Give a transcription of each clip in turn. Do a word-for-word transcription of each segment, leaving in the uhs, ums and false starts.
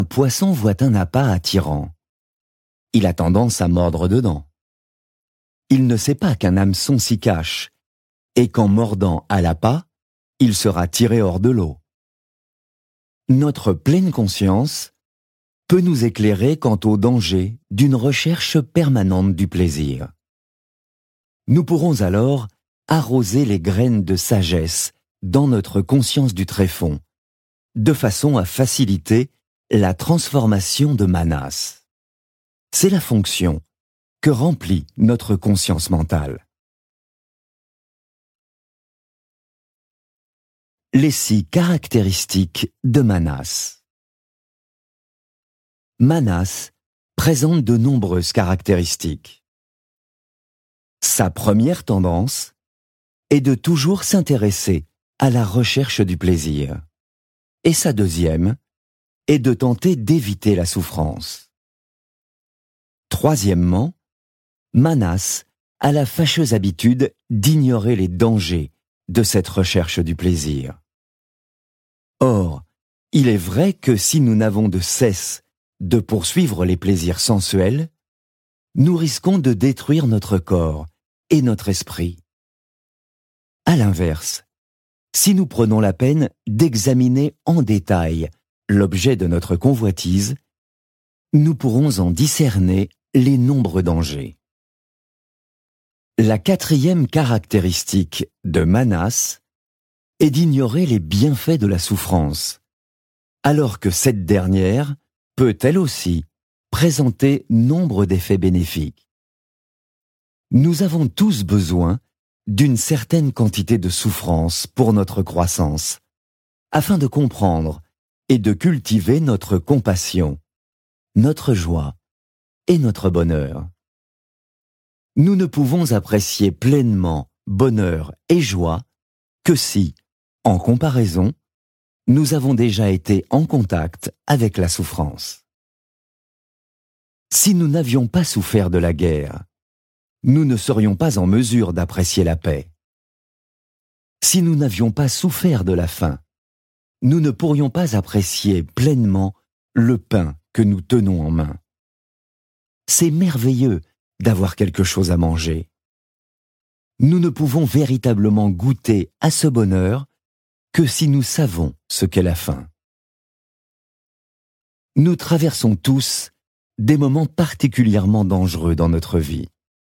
Un poisson voit un appât attirant. Il a tendance à mordre dedans. Il ne sait pas qu'un hameçon s'y cache, et qu'en mordant à l'appât, il sera tiré hors de l'eau. Notre pleine conscience peut nous éclairer quant au danger d'une recherche permanente du plaisir. Nous pourrons alors arroser les graines de sagesse dans notre conscience du tréfonds, de façon à faciliter la transformation de Manas. C'est la fonction que remplit notre conscience mentale. Les six caractéristiques de Manas. Manas présente de nombreuses caractéristiques. Sa première tendance est de toujours s'intéresser à la recherche du plaisir. Et sa deuxième est de tenter d'éviter la souffrance. Troisièmement, Manas a la fâcheuse habitude d'ignorer les dangers de cette recherche du plaisir. Or, il est vrai que si nous n'avons de cesse de poursuivre les plaisirs sensuels, nous risquons de détruire notre corps et notre esprit. À l'inverse, si nous prenons la peine d'examiner en détail l'objet de notre convoitise, nous pourrons en discerner les nombreux dangers. La quatrième caractéristique de Manas est d'ignorer les bienfaits de la souffrance, alors que cette dernière peut elle aussi présenter nombre d'effets bénéfiques. Nous avons tous besoin d'une certaine quantité de souffrance pour notre croissance, afin de comprendre et de cultiver notre compassion, notre joie et notre bonheur. Nous ne pouvons apprécier pleinement bonheur et joie que si, en comparaison, nous avons déjà été en contact avec la souffrance. Si nous n'avions pas souffert de la guerre, nous ne serions pas en mesure d'apprécier la paix. Si nous n'avions pas souffert de la faim, nous ne pourrions pas apprécier pleinement le pain que nous tenons en main. C'est merveilleux d'avoir quelque chose à manger. Nous ne pouvons véritablement goûter à ce bonheur que si nous savons ce qu'est la faim. Nous traversons tous des moments particulièrement dangereux dans notre vie.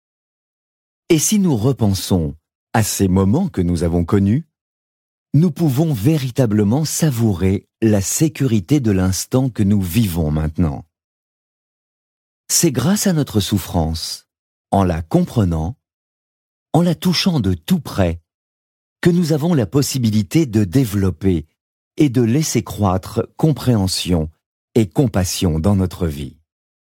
Et si nous repensons à ces moments que nous avons connus, nous pouvons véritablement savourer la sécurité de l'instant que nous vivons maintenant. C'est grâce à notre souffrance, en la comprenant, en la touchant de tout près, que nous avons la possibilité de développer et de laisser croître compréhension et compassion dans notre vie.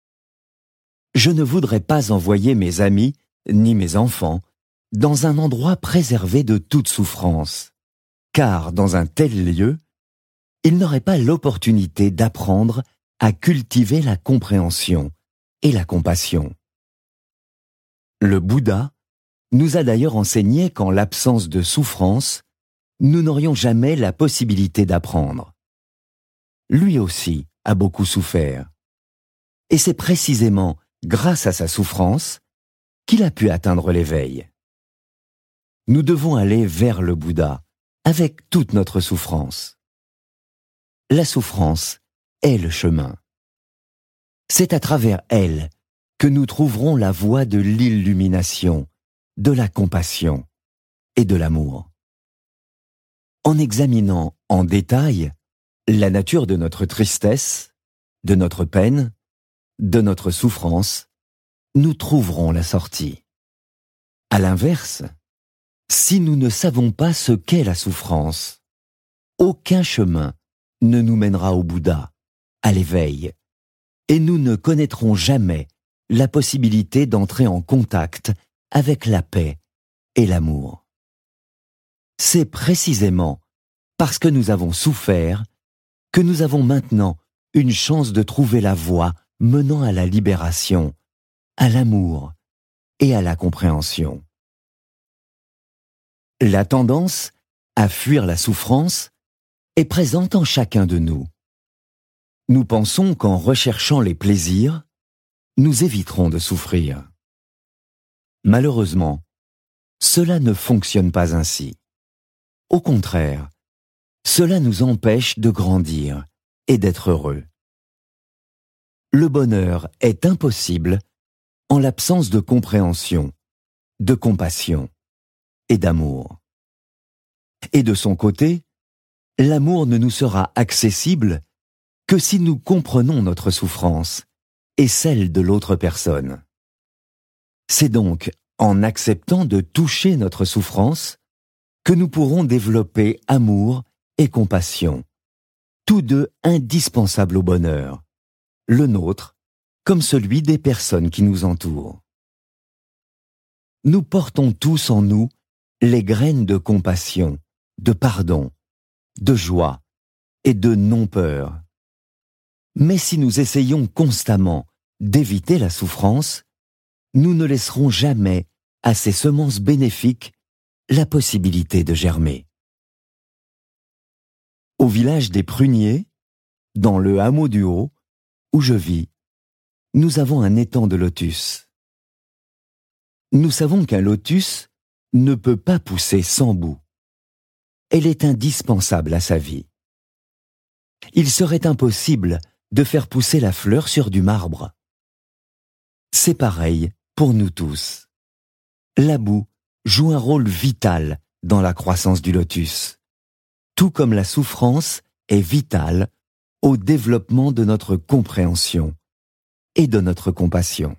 Je ne voudrais pas envoyer mes amis ni mes enfants dans un endroit préservé de toute souffrance, car dans un tel lieu, ils n'auraient pas l'opportunité d'apprendre à cultiver la compréhension et la compassion. Le Bouddha nous a d'ailleurs enseigné qu'en l'absence de souffrance, nous n'aurions jamais la possibilité d'apprendre. Lui aussi a beaucoup souffert. Et c'est précisément grâce à sa souffrance qu'il a pu atteindre l'éveil. Nous devons aller vers le Bouddha avec toute notre souffrance. La souffrance est le chemin. C'est à travers elle que nous trouverons la voie de l'illumination, de la compassion et de l'amour. En examinant en détail la nature de notre tristesse, de notre peine, de notre souffrance, nous trouverons la sortie. À l'inverse, si nous ne savons pas ce qu'est la souffrance, aucun chemin ne nous mènera au Bouddha, à l'éveil, et nous ne connaîtrons jamais la possibilité d'entrer en contact avec la paix et l'amour. C'est précisément parce que nous avons souffert que nous avons maintenant une chance de trouver la voie menant à la libération, à l'amour et à la compréhension. La tendance à fuir la souffrance est présente en chacun de nous. Nous pensons qu'en recherchant les plaisirs, nous éviterons de souffrir. Malheureusement, cela ne fonctionne pas ainsi. Au contraire, cela nous empêche de grandir et d'être heureux. Le bonheur est impossible en l'absence de compréhension, de compassion et d'amour. Et de son côté, l'amour ne nous sera accessible que si nous comprenons notre souffrance et celle de l'autre personne. C'est donc en acceptant de toucher notre souffrance que nous pourrons développer amour et compassion, tous deux indispensables au bonheur, le nôtre comme celui des personnes qui nous entourent. Nous portons tous en nous les graines de compassion, de pardon, de joie et de non-peur. Mais si nous essayons constamment d'éviter la souffrance, nous ne laisserons jamais à ces semences bénéfiques la possibilité de germer. Au village des Pruniers, dans le hameau du Haut, où je vis, nous avons un étang de lotus. Nous savons qu'un lotus ne peut pas pousser sans boue. Elle est indispensable à sa vie. Il serait impossible de faire pousser la fleur sur du marbre. C'est pareil pour nous tous. La boue joue un rôle vital dans la croissance du lotus, tout comme la souffrance est vitale au développement de notre compréhension et de notre compassion.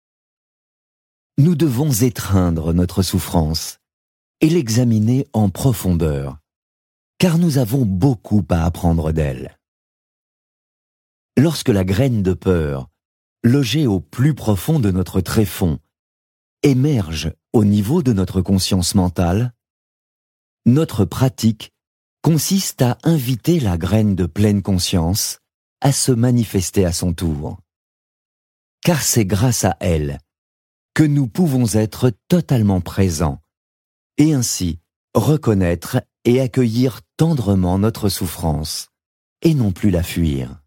Nous devons étreindre notre souffrance et l'examiner en profondeur, car nous avons beaucoup à apprendre d'elle. Lorsque la graine de peur, logée au plus profond de notre tréfonds, émerge au niveau de notre conscience mentale, notre pratique consiste à inviter la graine de pleine conscience à se manifester à son tour. Car c'est grâce à elle que nous pouvons être totalement présents et ainsi reconnaître et accueillir tendrement notre souffrance et non plus la fuir.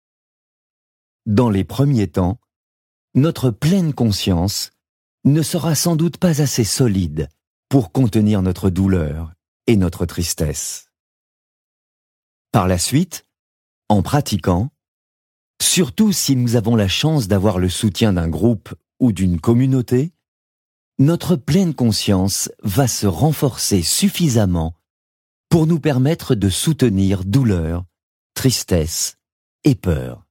Dans les premiers temps, notre pleine conscience ne sera sans doute pas assez solide pour contenir notre douleur et notre tristesse. Par la suite, en pratiquant, surtout si nous avons la chance d'avoir le soutien d'un groupe ou d'une communauté, notre pleine conscience va se renforcer suffisamment pour nous permettre de soutenir douleur, tristesse et peur.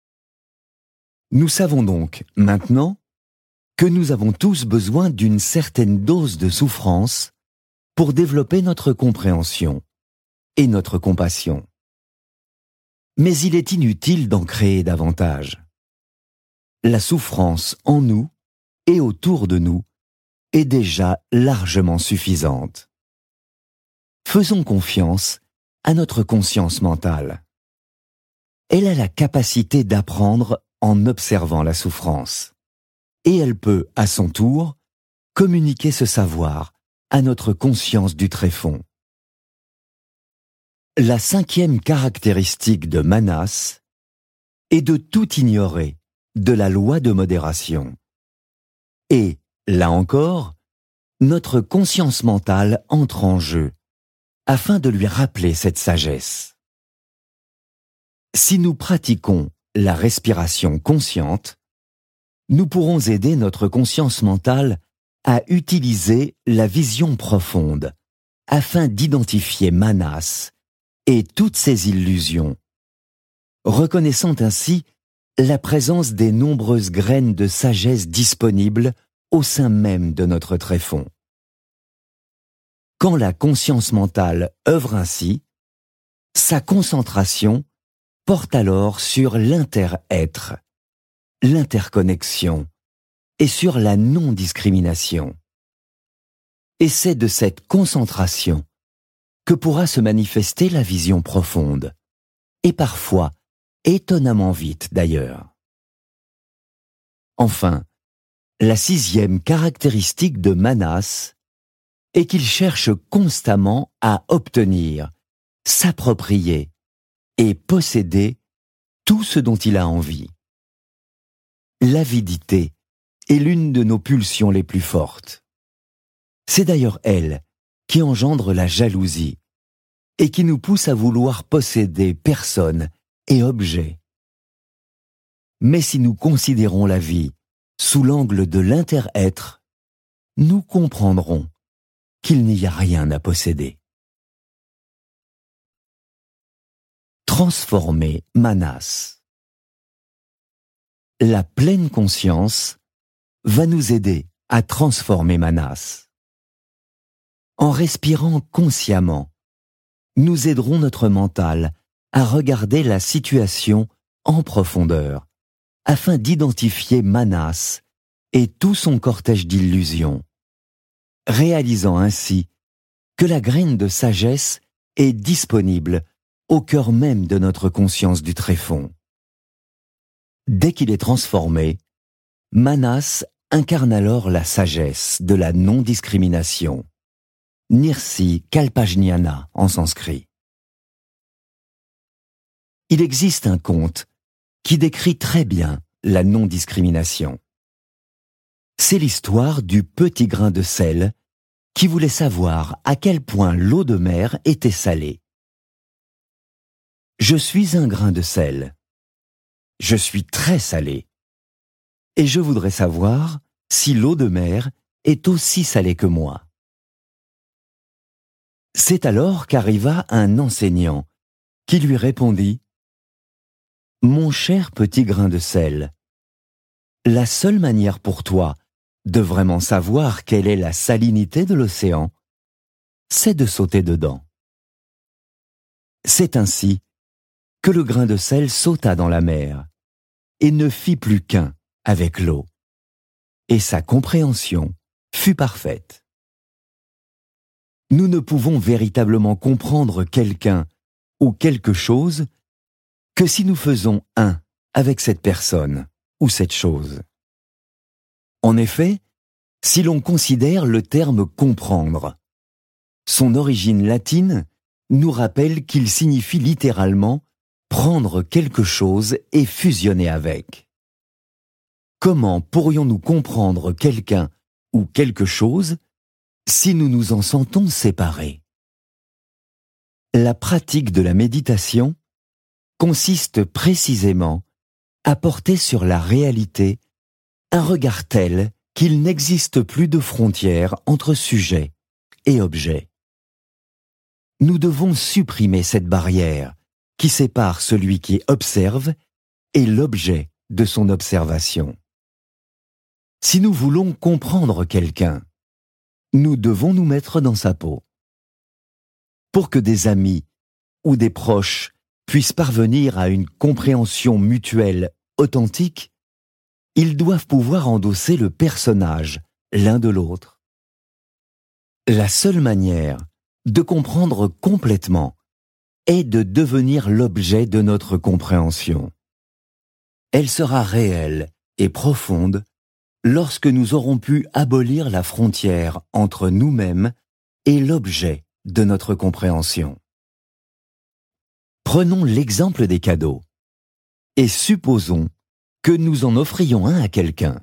Nous savons donc maintenant que nous avons tous besoin d'une certaine dose de souffrance pour développer notre compréhension et notre compassion. Mais il est inutile d'en créer davantage. La souffrance en nous et autour de nous est déjà largement suffisante. Faisons confiance à notre conscience mentale. Elle a la capacité d'apprendre en observant la souffrance. Et elle peut, à son tour, communiquer ce savoir à notre conscience du tréfonds. La cinquième caractéristique de Manas est de tout ignorer de la loi de modération. Et, là encore, notre conscience mentale entre en jeu, afin de lui rappeler cette sagesse. Si nous pratiquons la respiration consciente, nous pourrons aider notre conscience mentale à utiliser la vision profonde afin d'identifier Manas et toutes ses illusions, reconnaissant ainsi la présence des nombreuses graines de sagesse disponibles au sein même de notre tréfonds. Quand la conscience mentale œuvre ainsi, sa concentration porte alors sur l'inter-être, l'interconnexion et sur la non-discrimination. Et c'est de cette concentration que pourra se manifester la vision profonde, et parfois étonnamment vite d'ailleurs. Enfin, la sixième caractéristique de Manas est qu'il cherche constamment à obtenir, s'approprier et posséder tout ce dont il a envie. L'avidité est l'une de nos pulsions les plus fortes. C'est d'ailleurs elle qui engendre la jalousie et qui nous pousse à vouloir posséder personnes et objets. Mais si nous considérons la vie sous l'angle de l'inter-être, nous comprendrons qu'il n'y a rien à posséder. Transformer Manas. La pleine conscience va nous aider à transformer Manas. En respirant consciemment, nous aiderons notre mental à regarder la situation en profondeur, afin d'identifier Manas et tout son cortège d'illusions, réalisant ainsi que la graine de sagesse est disponible au cœur même de notre conscience du tréfonds. Dès qu'il est transformé, Manas incarne alors la sagesse de la non-discrimination, Nirsi Kalpajñāna en sanskrit. Il existe un conte qui décrit très bien la non-discrimination. C'est l'histoire du petit grain de sel qui voulait savoir à quel point l'eau de mer était salée. Je suis un grain de sel. Je suis très salé. Et je voudrais savoir si l'eau de mer est aussi salée que moi. C'est alors qu'arriva un enseignant qui lui répondit « Mon cher petit grain de sel, la seule manière pour toi de vraiment savoir quelle est la salinité de l'océan, c'est de sauter dedans. » C'est ainsi que le grain de sel sauta dans la mer et ne fit plus qu'un avec l'eau, et sa compréhension fut parfaite. Nous ne pouvons véritablement comprendre quelqu'un ou quelque chose que si nous faisons un avec cette personne ou cette chose. En effet, si l'on considère le terme « comprendre », son origine latine nous rappelle qu'il signifie littéralement « prendre quelque chose et fusionner avec ». Comment pourrions-nous comprendre quelqu'un ou quelque chose si nous nous en sentons séparés? La pratique de la méditation consiste précisément à porter sur la réalité un regard tel qu'il n'existe plus de frontières entre sujet et objet. Nous devons supprimer cette barrière qui sépare celui qui observe et l'objet de son observation. Si nous voulons comprendre quelqu'un, nous devons nous mettre dans sa peau. Pour que des amis ou des proches puissent parvenir à une compréhension mutuelle authentique, ils doivent pouvoir endosser le personnage l'un de l'autre. La seule manière de comprendre complètement est de devenir l'objet de notre compréhension. Elle sera réelle et profonde lorsque nous aurons pu abolir la frontière entre nous-mêmes et l'objet de notre compréhension. Prenons l'exemple des cadeaux et supposons que nous en offrions un à quelqu'un.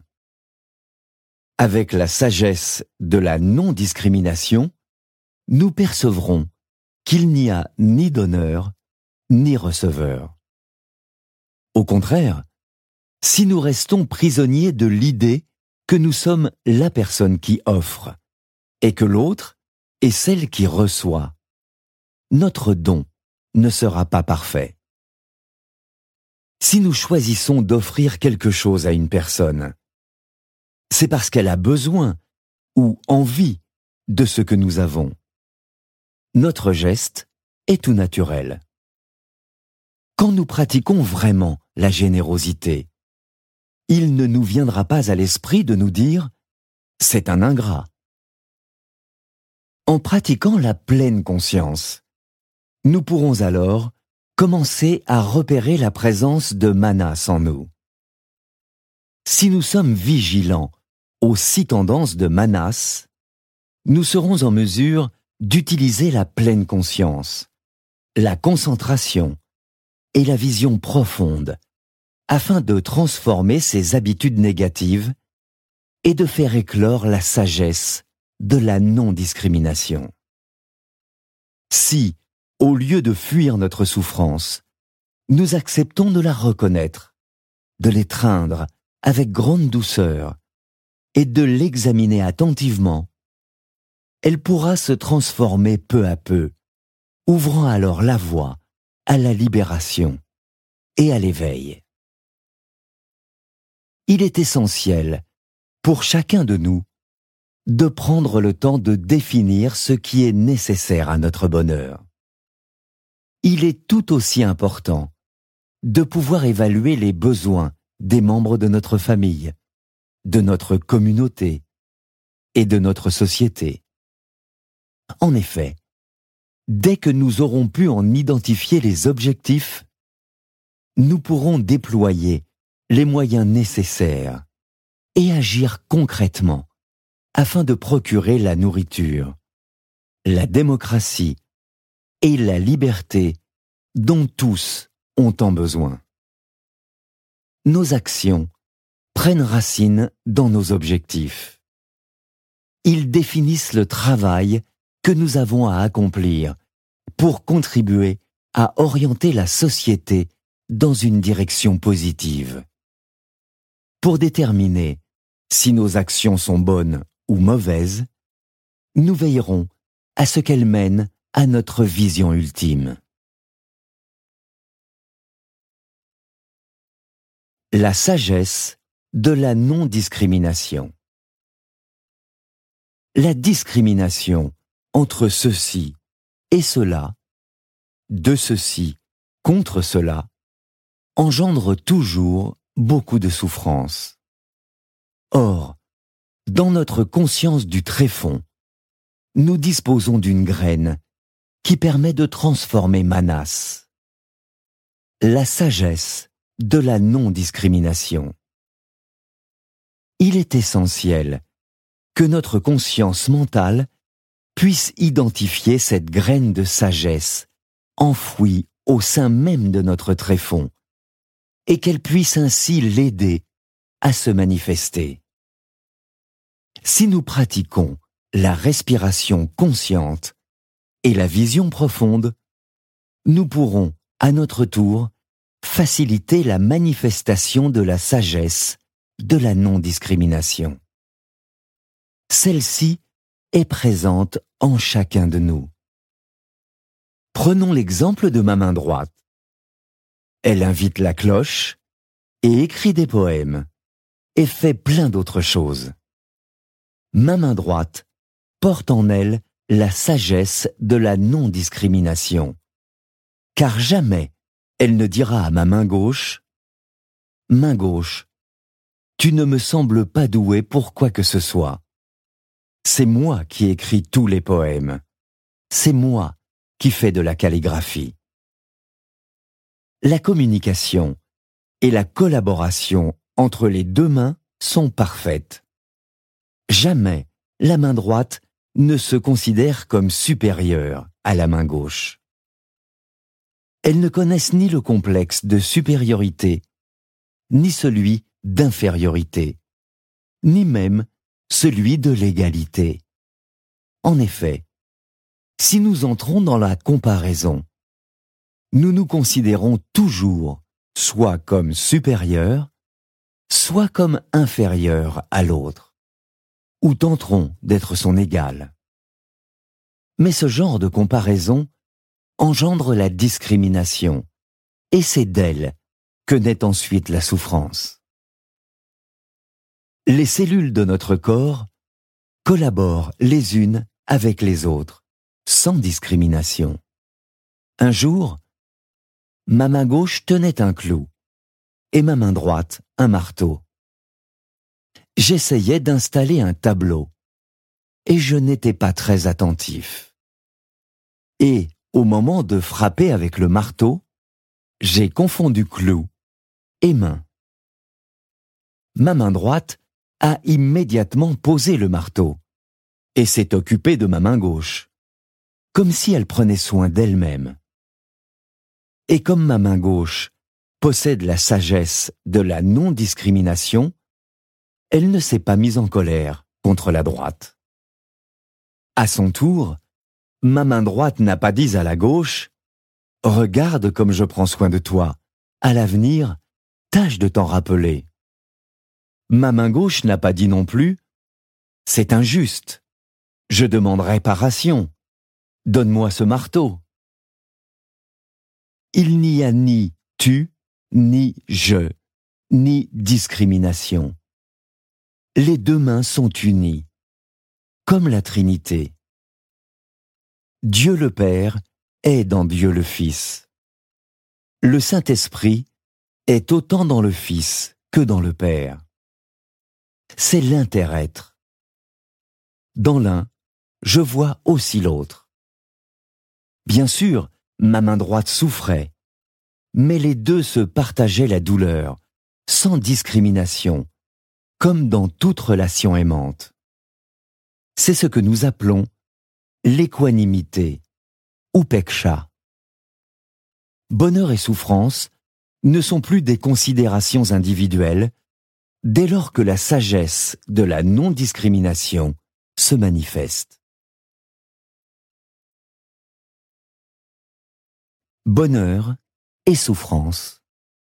Avec la sagesse de la non-discrimination, nous percevrons qu'il n'y a ni donneur ni receveur. Au contraire, si nous restons prisonniers de l'idée que nous sommes la personne qui offre et que l'autre est celle qui reçoit, notre don ne sera pas parfait. Si nous choisissons d'offrir quelque chose à une personne, c'est parce qu'elle a besoin ou envie de ce que nous avons. Notre geste est tout naturel. Quand nous pratiquons vraiment la générosité, il ne nous viendra pas à l'esprit de nous dire « c'est un ingrat ». En pratiquant la pleine conscience, nous pourrons alors commencer à repérer la présence de Manas en nous. Si nous sommes vigilants aux six tendances de Manas, nous serons en mesure d'utiliser la pleine conscience, la concentration et la vision profonde, afin de transformer ces habitudes négatives et de faire éclore la sagesse de la non-discrimination. Si, au lieu de fuir notre souffrance, nous acceptons de la reconnaître, de l'étreindre avec grande douceur et de l'examiner attentivement, elle pourra se transformer peu à peu, ouvrant alors la voie à la libération et à l'éveil. Il est essentiel, pour chacun de nous, de prendre le temps de définir ce qui est nécessaire à notre bonheur. Il est tout aussi important de pouvoir évaluer les besoins des membres de notre famille, de notre communauté et de notre société. En effet, dès que nous aurons pu en identifier les objectifs, nous pourrons déployer les moyens nécessaires et agir concrètement afin de procurer la nourriture, la démocratie et la liberté dont tous ont tant besoin. Nos actions prennent racine dans nos objectifs. Ils définissent le travail que nous avons à accomplir pour contribuer à orienter la société dans une direction positive. Pour déterminer si nos actions sont bonnes ou mauvaises, nous veillerons à ce qu'elles mènent à notre vision ultime. La sagesse de la non-discrimination. La discrimination entre ceci et cela, de ceci contre cela, engendre toujours beaucoup de souffrance. Or, dans notre conscience du tréfonds, nous disposons d'une graine qui permet de transformer Manas. La sagesse de la non-discrimination. Il est essentiel que notre conscience mentale puisse identifier cette graine de sagesse enfouie au sein même de notre tréfonds et qu'elle puisse ainsi l'aider à se manifester. Si nous pratiquons la respiration consciente et la vision profonde, nous pourrons, à notre tour, faciliter la manifestation de la sagesse de la non-discrimination. Celle-ci est présente en chacun de nous. Prenons l'exemple de ma main droite. Elle invite la cloche et écrit des poèmes et fait plein d'autres choses. Ma main droite porte en elle la sagesse de la non-discrimination, car jamais elle ne dira à ma main gauche « Main gauche, tu ne me sembles pas douée pour quoi que ce soit. C'est moi qui écris tous les poèmes. C'est moi qui fais de la calligraphie. » La communication et la collaboration entre les deux mains sont parfaites. Jamais la main droite ne se considère comme supérieure à la main gauche. Elles ne connaissent ni le complexe de supériorité, ni celui d'infériorité, ni même celui de l'égalité. En effet, si nous entrons dans la comparaison, nous nous considérons toujours soit comme supérieurs, soit comme inférieurs à l'autre, ou tenterons d'être son égal. Mais ce genre de comparaison engendre la discrimination, et c'est d'elle que naît ensuite la souffrance. Les cellules de notre corps collaborent les unes avec les autres, sans discrimination. Un jour, ma main gauche tenait un clou, et ma main droite un marteau. J'essayais d'installer un tableau, et je n'étais pas très attentif. Et, au moment de frapper avec le marteau, j'ai confondu clou et main. Ma main droite a immédiatement posé le marteau et s'est occupée de ma main gauche, comme si elle prenait soin d'elle-même. Et comme ma main gauche possède la sagesse de la non-discrimination, elle ne s'est pas mise en colère contre la droite. À son tour, ma main droite n'a pas dit à la gauche « Regarde comme je prends soin de toi, à l'avenir, tâche de t'en rappeler. » Ma main gauche n'a pas dit non plus « C'est injuste, je demande réparation, donne-moi ce marteau. » Il n'y a ni tu, ni je, ni discrimination. Les deux mains sont unies, comme la Trinité. Dieu le Père est dans Dieu le Fils. Le Saint-Esprit est autant dans le Fils que dans le Père. C'est l'inter-être. Dans l'un, je vois aussi l'autre. Bien sûr, ma main droite souffrait, mais les deux se partageaient la douleur, sans discrimination, comme dans toute relation aimante. C'est ce que nous appelons l'équanimité, upeksha. Bonheur et souffrance ne sont plus des considérations individuelles dès lors que la sagesse de la non-discrimination se manifeste. Bonheur et souffrance.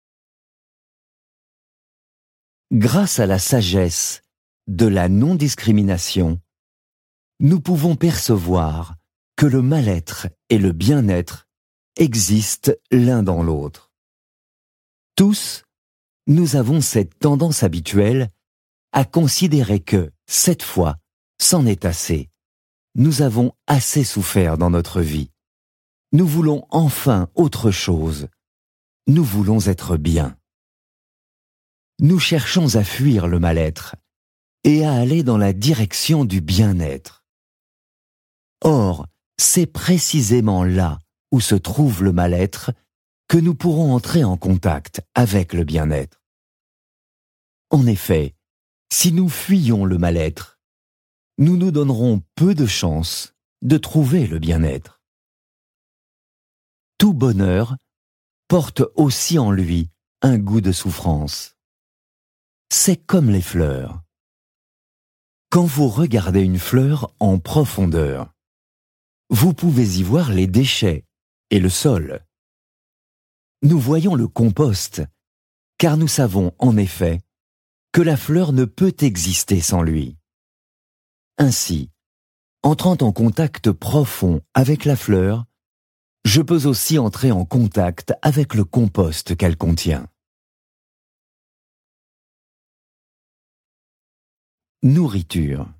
Grâce à la sagesse de la non-discrimination, nous pouvons percevoir que le mal-être et le bien-être existent l'un dans l'autre. Tous, nous avons cette tendance habituelle à considérer que, cette fois, c'en est assez. Nous avons assez souffert dans notre vie. Nous voulons enfin autre chose. Nous voulons être bien. Nous cherchons à fuir le mal-être et à aller dans la direction du bien-être. Or, c'est précisément là où se trouve le mal-être que nous pourrons entrer en contact avec le bien-être. En effet, si nous fuyons le mal-être, nous nous donnerons peu de chances de trouver le bien-être. Tout bonheur porte aussi en lui un goût de souffrance. C'est comme les fleurs. Quand vous regardez une fleur en profondeur, vous pouvez y voir les déchets et le sol. Nous voyons le compost, car nous savons en effet que la fleur ne peut exister sans lui. Ainsi, entrant en contact profond avec la fleur, je peux aussi entrer en contact avec le compost qu'elle contient. Nourriture.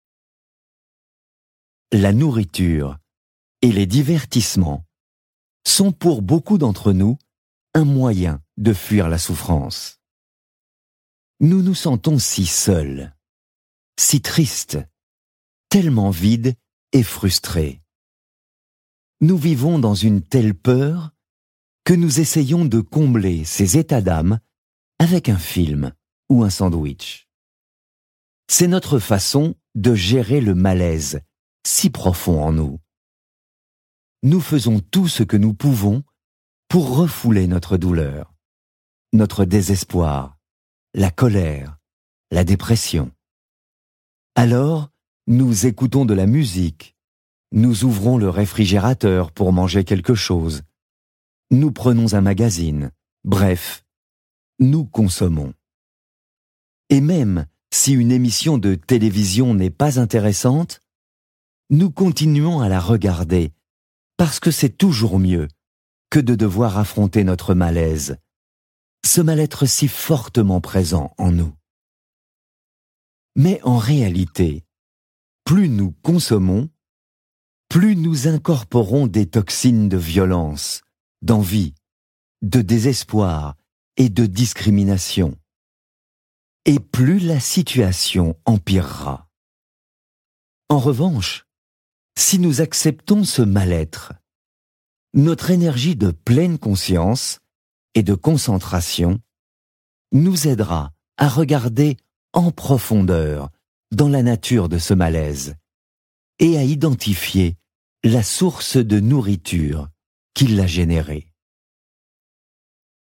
La nourriture et les divertissements sont pour beaucoup d'entre nous un moyen de fuir la souffrance. Nous nous sentons si seuls, si tristes, tellement vides et frustrés. Nous vivons dans une telle peur que nous essayons de combler ces états d'âme avec un film ou un sandwich. C'est notre façon de gérer le malaise si profond en nous. Nous faisons tout ce que nous pouvons pour refouler notre douleur, notre désespoir, la colère, la dépression. Alors, nous écoutons de la musique, nous ouvrons le réfrigérateur pour manger quelque chose, nous prenons un magazine, bref, nous consommons. Et même si une émission de télévision n'est pas intéressante, nous continuons à la regarder parce que c'est toujours mieux que de devoir affronter notre malaise, ce mal-être si fortement présent en nous. Mais en réalité, plus nous consommons, plus nous incorporons des toxines de violence, d'envie, de désespoir et de discrimination. Et plus la situation empirera. En revanche, si nous acceptons ce mal-être, notre énergie de pleine conscience et de concentration nous aidera à regarder en profondeur dans la nature de ce malaise et à identifier la source de nourriture qui l'a généré.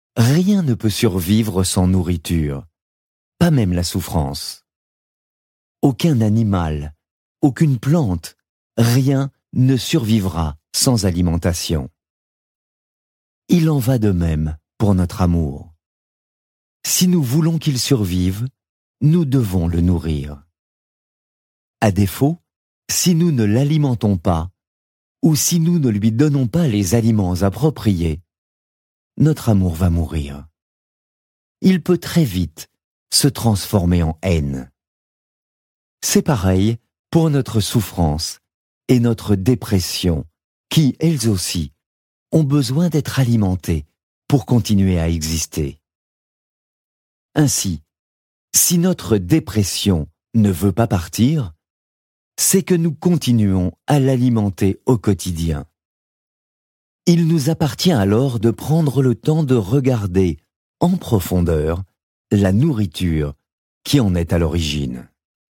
Rien ne peut survivre sans nourriture, pas même la souffrance. Aucun animal, aucune plante, rien ne survivra sans alimentation. Il en va de même pour notre amour. Si nous voulons qu'il survive, nous devons le nourrir. À défaut, si nous ne l'alimentons pas, ou si nous ne lui donnons pas les aliments appropriés, notre amour va mourir. Il peut très vite se transformer en haine. C'est pareil pour notre souffrance et notre dépression, qui, elles aussi, ont besoin d'être alimentées pour continuer à exister. Ainsi, si notre dépression ne veut pas partir, c'est que nous continuons à l'alimenter au quotidien. Il nous appartient alors de prendre le temps de regarder en profondeur la nourriture qui en est à l'origine.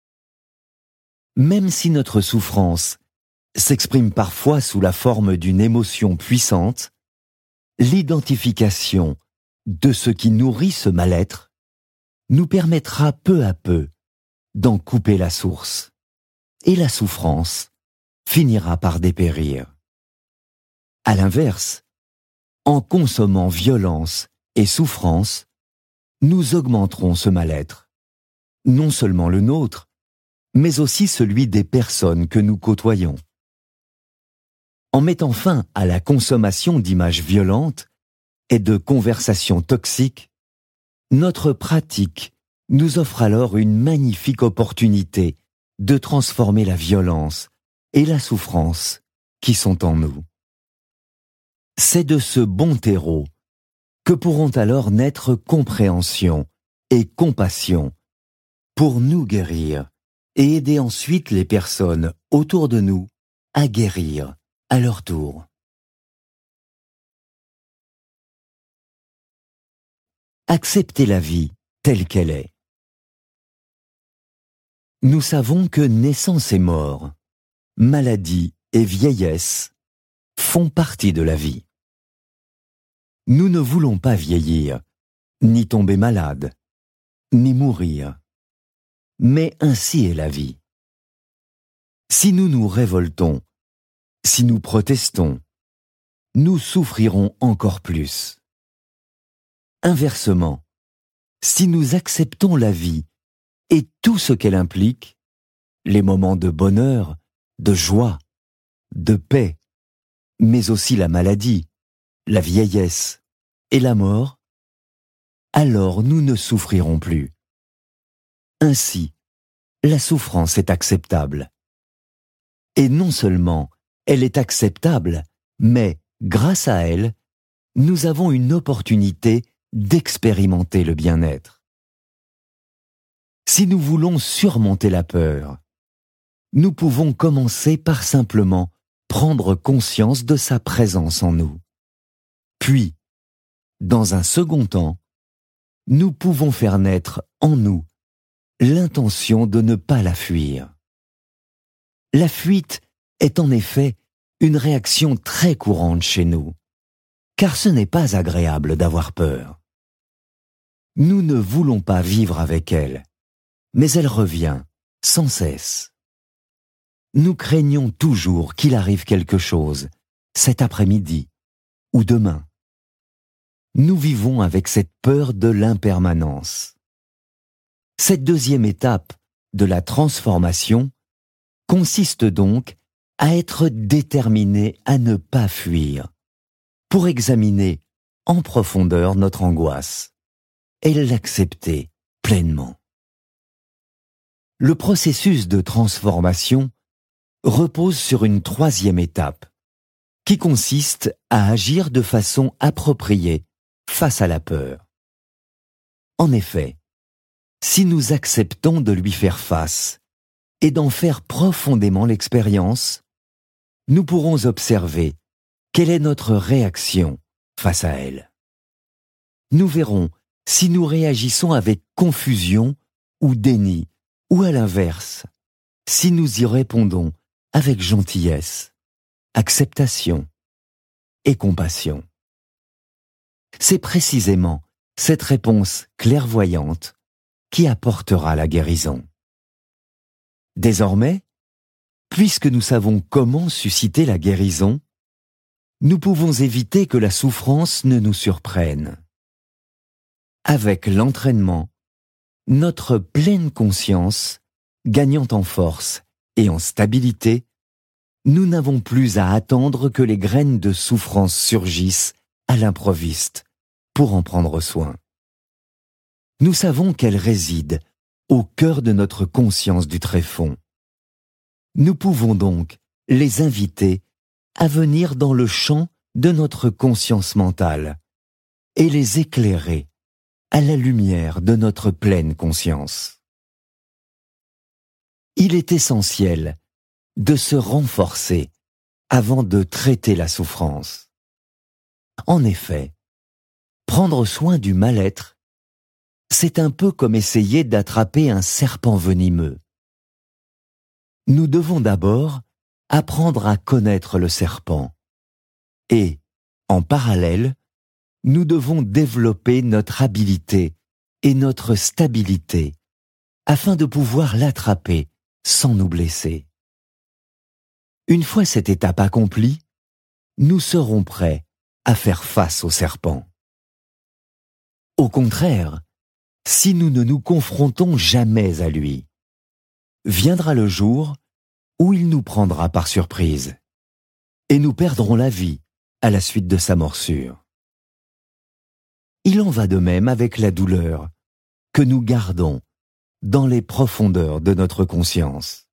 Même si notre souffrance s'exprime parfois sous la forme d'une émotion puissante, l'identification de ce qui nourrit ce mal-être nous permettra peu à peu d'en couper la source, et la souffrance finira par dépérir. À l'inverse, en consommant violence et souffrance, nous augmenterons ce mal-être, non seulement le nôtre, mais aussi celui des personnes que nous côtoyons. En mettant fin à la consommation d'images violentes et de conversations toxiques, notre pratique nous offre alors une magnifique opportunité de transformer la violence et la souffrance qui sont en nous. C'est de ce bon terreau que pourront alors naître compréhension et compassion pour nous guérir et aider ensuite les personnes autour de nous à guérir à leur tour. Accepter la vie telle qu'elle est. Nous savons que naissance et mort, maladie et vieillesse font partie de la vie. Nous ne voulons pas vieillir, ni tomber malade, ni mourir. Mais ainsi est la vie. Si nous nous révoltons, si nous protestons, nous souffrirons encore plus. Inversement, si nous acceptons la vie et tout ce qu'elle implique, les moments de bonheur, de joie, de paix, mais aussi la maladie, la vieillesse et la mort, alors nous ne souffrirons plus. Ainsi, la souffrance est acceptable. Et non seulement elle est acceptable, mais grâce à elle, nous avons une opportunité d'expérimenter le bien-être. Si nous voulons surmonter la peur, nous pouvons commencer par simplement prendre conscience de sa présence en nous. Puis, dans un second temps, nous pouvons faire naître en nous l'intention de ne pas la fuir. La fuite est en effet une réaction très courante chez nous, car ce n'est pas agréable d'avoir peur. Nous ne voulons pas vivre avec elle, mais elle revient sans cesse. Nous craignons toujours qu'il arrive quelque chose, cet après-midi ou demain. Nous vivons avec cette peur de l'impermanence. Cette deuxième étape de la transformation consiste donc à être déterminé à ne pas fuir, pour examiner en profondeur notre angoisse et l'accepter pleinement. Le processus de transformation repose sur une troisième étape, qui consiste à agir de façon appropriée face à la peur. En effet, si nous acceptons de lui faire face et d'en faire profondément l'expérience, nous pourrons observer quelle est notre réaction face à elle. Nous verrons si nous réagissons avec confusion ou déni, ou à l'inverse, si nous y répondons avec gentillesse, acceptation et compassion. C'est précisément cette réponse clairvoyante qui apportera la guérison. Désormais, puisque nous savons comment susciter la guérison, nous pouvons éviter que la souffrance ne nous surprenne. Avec l'entraînement, notre pleine conscience, gagnant en force et en stabilité, nous n'avons plus à attendre que les graines de souffrance surgissent à l'improviste pour en prendre soin. Nous savons qu'elles résident au cœur de notre conscience du tréfonds. Nous pouvons donc les inviter à venir dans le champ de notre conscience mentale et les éclairer à la lumière de notre pleine conscience. Il est essentiel de se renforcer avant de traiter la souffrance. En effet, prendre soin du mal-être, c'est un peu comme essayer d'attraper un serpent venimeux. Nous devons d'abord apprendre à connaître le serpent et, en parallèle, nous devons développer notre habileté et notre stabilité afin de pouvoir l'attraper sans nous blesser. Une fois cette étape accomplie, nous serons prêts à faire face au serpent. Au contraire, si nous ne nous confrontons jamais à lui, viendra le jour où il nous prendra par surprise et nous perdrons la vie à la suite de sa morsure. Il en va de même avec la douleur que nous gardons dans les profondeurs de notre conscience.